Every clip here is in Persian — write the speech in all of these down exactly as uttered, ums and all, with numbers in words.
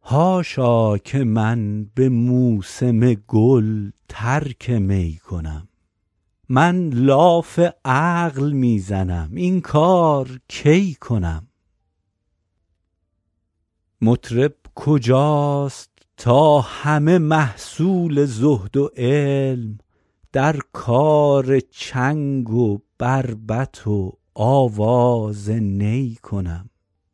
حاشا که من به موسم گل ترک می کنم. من لاف عقل می زنم این کار کی کنم. مطرب کجاست تا همه محصول زهد و علم در کار چنگ و بربط و آواز نی کنم.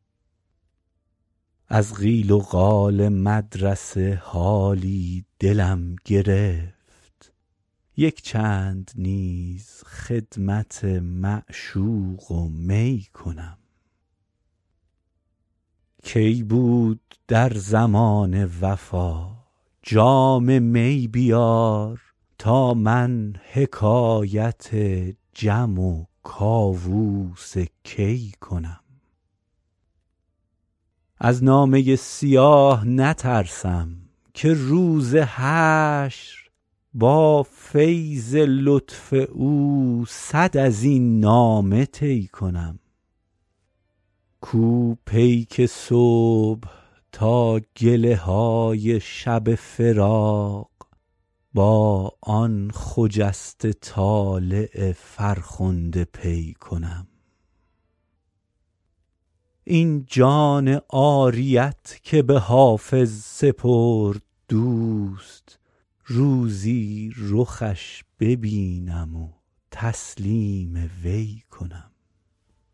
از قیل و قال مدرسه حالی دلم گرفت، یک چند نیز خدمت معشوق و می کنم. کی بود در زمان وفا جام می بیار تا من حکایت جم و کاووس کی کنم. از نامه سیاه نترسم که روز حشر با فیض لطف او صد از این نامه طی کنم. کو پیک صبح تا گله های شب فراق با آن خجسته طالع فرخنده پی کنم. این جان عاریت که به حافظ سپرد دوست، روزی رخش ببینم و تسلیم وی کنم.